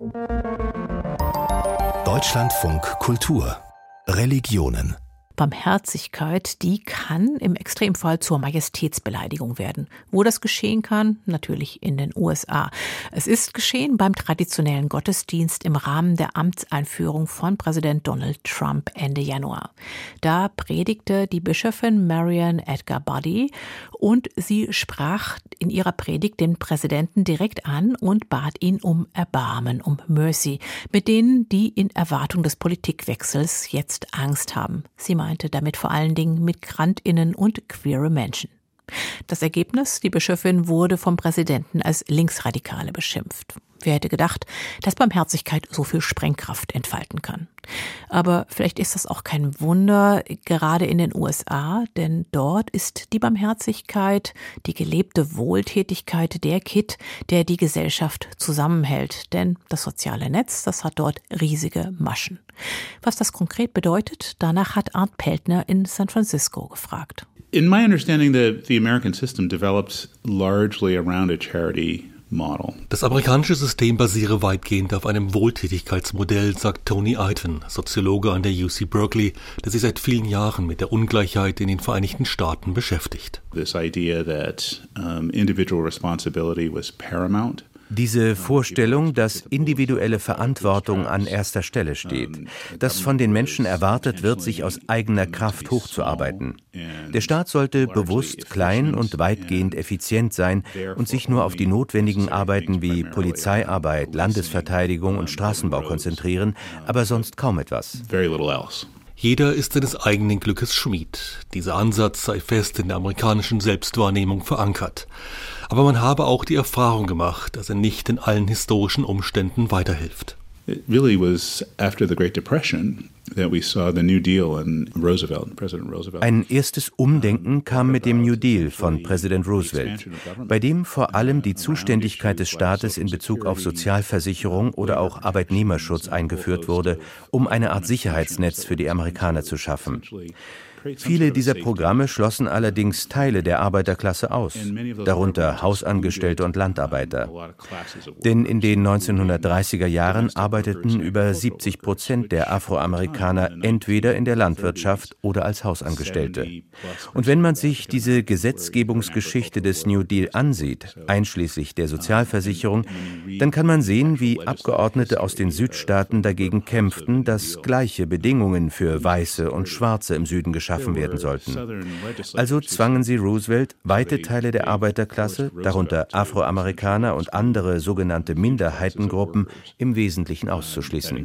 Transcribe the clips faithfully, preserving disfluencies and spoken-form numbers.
Deutschlandfunk Kultur Religionen. Barmherzigkeit, die kann im Extremfall zur Majestätsbeleidigung werden. Wo das geschehen kann? Natürlich in den U S A. Es ist geschehen beim traditionellen Gottesdienst im Rahmen der Amtseinführung von Präsident Donald Trump Ende Januar. Da predigte die Bischöfin Marian Edgar Buddy und sie sprach in ihrer Predigt den Präsidenten direkt an und bat ihn um Erbarmen, um Mercy, mit denen, die in Erwartung des Politikwechsels jetzt Angst haben. Sie meinte damit vor allen Dingen MigrantInnen und queere Menschen. Das Ergebnis: Die Bischöfin wurde vom Präsidenten als Linksradikale beschimpft. Wer hätte gedacht, dass Barmherzigkeit so viel Sprengkraft entfalten kann? Aber vielleicht ist das auch kein Wunder, gerade in den U S A, denn dort ist die Barmherzigkeit, die gelebte Wohltätigkeit der Kitt, der die Gesellschaft zusammenhält. Denn das soziale Netz, das hat dort riesige Maschen. Was das konkret bedeutet, danach hat Arndt Peltner in San Francisco gefragt. In my understanding, the, the American system develops largely around a charity model. Das amerikanische System basiere weitgehend auf einem Wohltätigkeitsmodell, sagt Tony Eitan, Soziologe an der U C Berkeley, der sich seit vielen Jahren mit der Ungleichheit in den Vereinigten Staaten beschäftigt. This idea that um, individual responsibility was paramount. Diese Vorstellung, dass individuelle Verantwortung an erster Stelle steht, dass von den Menschen erwartet wird, sich aus eigener Kraft hochzuarbeiten. Der Staat sollte bewusst klein und weitgehend effizient sein und sich nur auf die notwendigen Arbeiten wie Polizeiarbeit, Landesverteidigung und Straßenbau konzentrieren, aber sonst kaum etwas. Jeder ist seines eigenen Glückes Schmied. Dieser Ansatz sei fest in der amerikanischen Selbstwahrnehmung verankert. Aber man habe auch die Erfahrung gemacht, dass er nicht in allen historischen Umständen weiterhilft. It really was after the Great Depression that we saw the New Deal and Roosevelt, President Roosevelt. Ein erstes Umdenken kam mit dem New Deal von Präsident Roosevelt, bei dem vor allem die Zuständigkeit des Staates in Bezug auf Sozialversicherung oder auch Arbeitnehmerschutz eingeführt wurde, um eine Art Sicherheitsnetz für die Amerikaner zu schaffen. Viele dieser Programme schlossen allerdings Teile der Arbeiterklasse aus, darunter Hausangestellte und Landarbeiter. Denn in den neunzehnhundertdreißiger Jahren arbeiteten über siebzig Prozent der Afroamerikaner entweder in der Landwirtschaft oder als Hausangestellte. Und wenn man sich diese Gesetzgebungsgeschichte des New Deal ansieht, einschließlich der Sozialversicherung, dann kann man sehen, wie Abgeordnete aus den Südstaaten dagegen kämpften, dass gleiche Bedingungen für Weiße und Schwarze im Süden geschaffen werden sollten. Also zwangen sie Roosevelt, weite Teile der Arbeiterklasse, darunter Afroamerikaner und andere sogenannte Minderheitengruppen, im Wesentlichen auszuschließen.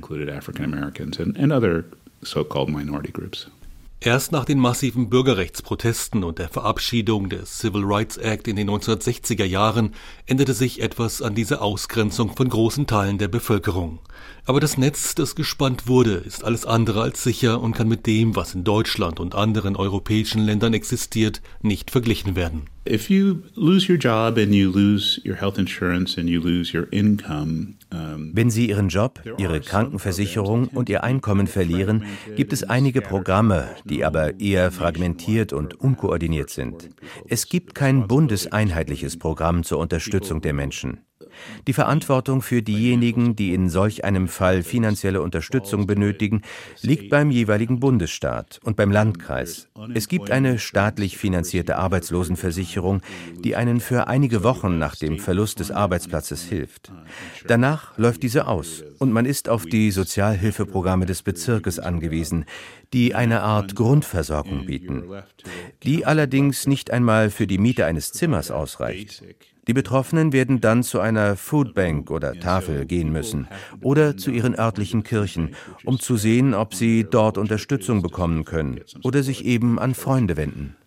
Erst nach den massiven Bürgerrechtsprotesten und der Verabschiedung des Civil Rights Act in den neunzehnhundertsechziger Jahren änderte sich etwas an dieser Ausgrenzung von großen Teilen der Bevölkerung. Aber das Netz, das gespannt wurde, ist alles andere als sicher und kann mit dem, was in Deutschland und anderen europäischen Ländern existiert, nicht verglichen werden. If you lose your job and you lose your health insurance and you lose your income, um, Wenn Sie Ihren Job, Ihre Krankenversicherung und Ihr Einkommen verlieren, gibt es einige Programme, die aber eher fragmentiert und unkoordiniert sind. Es gibt kein bundeseinheitliches Programm zur Unterstützung der Menschen. Die Verantwortung für diejenigen, die in solch einem Fall finanzielle Unterstützung benötigen, liegt beim jeweiligen Bundesstaat und beim Landkreis. Es gibt eine staatlich finanzierte Arbeitslosenversicherung, die einen für einige Wochen nach dem Verlust des Arbeitsplatzes hilft. Danach läuft diese aus und man ist auf die Sozialhilfeprogramme des Bezirkes angewiesen, die eine Art Grundversorgung bieten, die allerdings nicht einmal für die Miete eines Zimmers ausreicht. Die Betroffenen werden dann zu einer Foodbank oder Tafel gehen müssen oder zu ihren örtlichen Kirchen, um zu sehen, ob sie dort Unterstützung bekommen können oder sich eben an Freunde wenden.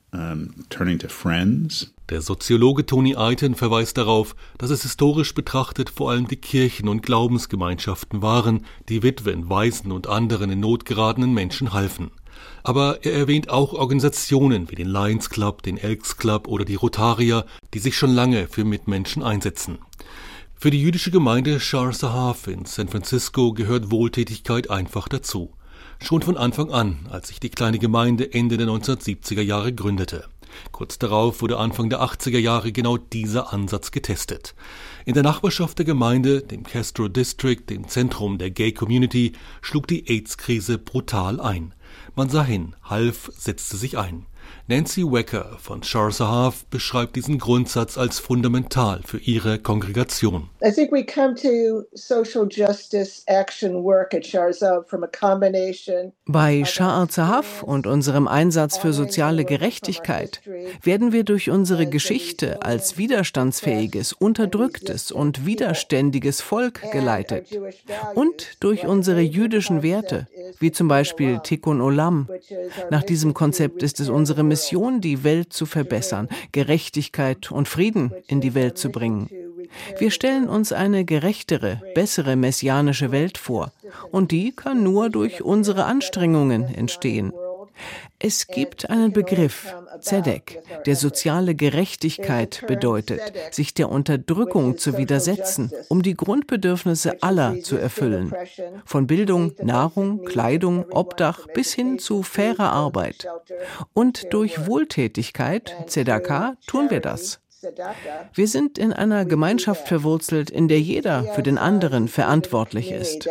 Der Soziologe Tony Eitan verweist darauf, dass es historisch betrachtet vor allem die Kirchen und Glaubensgemeinschaften waren, die Witwen, Waisen und anderen in Not geratenen Menschen halfen. Aber er erwähnt auch Organisationen wie den Lions Club, den Elks Club oder die Rotarier, die sich schon lange für Mitmenschen einsetzen. Für die jüdische Gemeinde Shar Zahav in San Francisco gehört Wohltätigkeit einfach dazu. Schon von Anfang an, als sich die kleine Gemeinde Ende der neunzehnhundertsiebziger Jahre gründete. Kurz darauf wurde Anfang der achtziger Jahre genau dieser Ansatz getestet. In der Nachbarschaft der Gemeinde, dem Castro District, dem Zentrum der Gay Community, schlug die AIDS-Krise brutal ein. Man sah hin, half, setzte sich ein. Nancy Wecker von Char Zahav beschreibt diesen Grundsatz als fundamental für ihre Kongregation. I think we come to social justice action work at Char Zahav from a combination. Bei Char Zahav und unserem Einsatz für soziale Gerechtigkeit werden wir durch unsere Geschichte als widerstandsfähiges, unterdrücktes und widerständiges Volk geleitet und durch unsere jüdischen Werte, wie zum Beispiel Tikkun Olam. Nach diesem Konzept ist es unsere Mission, die Welt zu verbessern, Gerechtigkeit und Frieden in die Welt zu bringen. Wir stellen uns eine gerechtere, bessere messianische Welt vor. Und die kann nur durch unsere Anstrengungen entstehen. Es gibt einen Begriff, Zedek, der soziale Gerechtigkeit bedeutet, sich der Unterdrückung zu widersetzen, um die Grundbedürfnisse aller zu erfüllen. Von Bildung, Nahrung, Kleidung, Obdach bis hin zu fairer Arbeit. Und durch Wohltätigkeit, Tzedakah, tun wir das. Wir sind in einer Gemeinschaft verwurzelt, in der jeder für den anderen verantwortlich ist.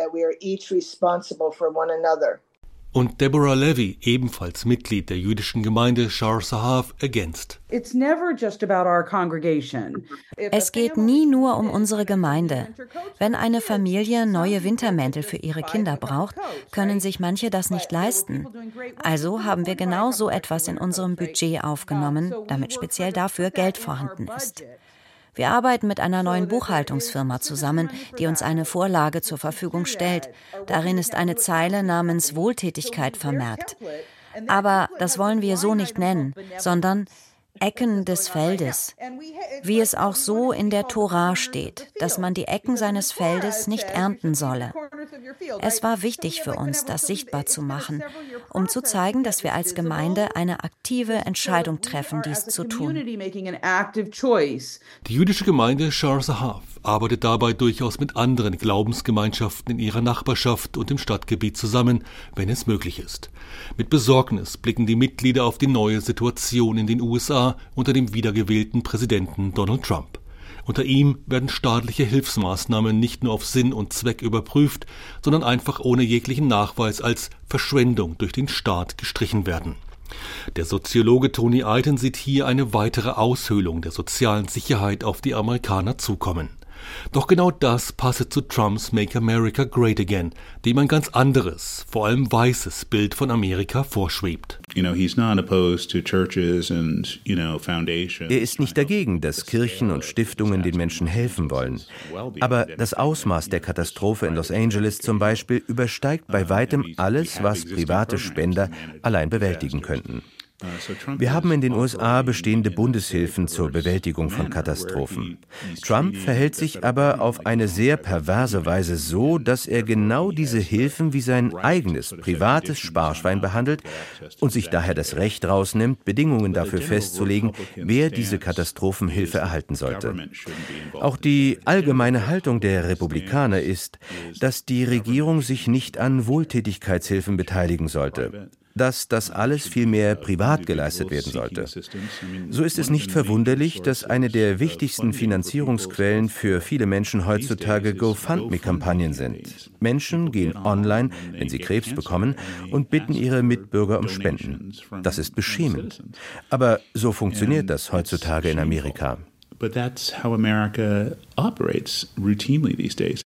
Und Deborah Levy, ebenfalls Mitglied der jüdischen Gemeinde Char Zahav, ergänzt. Es geht nie nur um unsere Gemeinde. Wenn eine Familie neue Wintermäntel für ihre Kinder braucht, können sich manche das nicht leisten. Also haben wir genau so etwas in unserem Budget aufgenommen, damit speziell dafür Geld vorhanden ist. Wir arbeiten mit einer neuen Buchhaltungsfirma zusammen, die uns eine Vorlage zur Verfügung stellt. Darin ist eine Zeile namens Wohltätigkeit vermerkt. Aber das wollen wir so nicht nennen, sondern Ecken des Feldes, wie es auch so in der Tora steht, dass man die Ecken seines Feldes nicht ernten solle. Es war wichtig für uns, das sichtbar zu machen, um zu zeigen, dass wir als Gemeinde eine aktive Entscheidung treffen, dies zu tun. Die jüdische Gemeinde Char Zahav arbeitet dabei durchaus mit anderen Glaubensgemeinschaften in ihrer Nachbarschaft und im Stadtgebiet zusammen, wenn es möglich ist. Mit Besorgnis blicken die Mitglieder auf die neue Situation in den U S A unter dem wiedergewählten Präsidenten Donald Trump. Unter ihm werden staatliche Hilfsmaßnahmen nicht nur auf Sinn und Zweck überprüft, sondern einfach ohne jeglichen Nachweis als Verschwendung durch den Staat gestrichen werden. Der Soziologe Tony Ayten sieht hier eine weitere Aushöhlung der sozialen Sicherheit auf die Amerikaner zukommen. Doch genau das passe zu Trumps Make America Great Again, dem ein ganz anderes, vor allem weißes Bild von Amerika vorschwebt. Er ist nicht dagegen, dass Kirchen und Stiftungen den Menschen helfen wollen. Aber das Ausmaß der Katastrophe in Los Angeles zum Beispiel übersteigt bei weitem alles, was private Spender allein bewältigen könnten. Wir haben in den U S A bestehende Bundeshilfen zur Bewältigung von Katastrophen. Trump verhält sich aber auf eine sehr perverse Weise so, dass er genau diese Hilfen wie sein eigenes, privates Sparschwein behandelt und sich daher das Recht rausnimmt, Bedingungen dafür festzulegen, wer diese Katastrophenhilfe erhalten sollte. Auch die allgemeine Haltung der Republikaner ist, dass die Regierung sich nicht an Wohltätigkeitshilfen beteiligen sollte, dass das alles vielmehr privat geleistet werden sollte. So ist es nicht verwunderlich, dass eine der wichtigsten Finanzierungsquellen für viele Menschen heutzutage GoFundMe-Kampagnen sind. Menschen gehen online, wenn sie Krebs bekommen, und bitten ihre Mitbürger um Spenden. Das ist beschämend. Aber so funktioniert das heutzutage in Amerika. But that's how America operates routinely these days.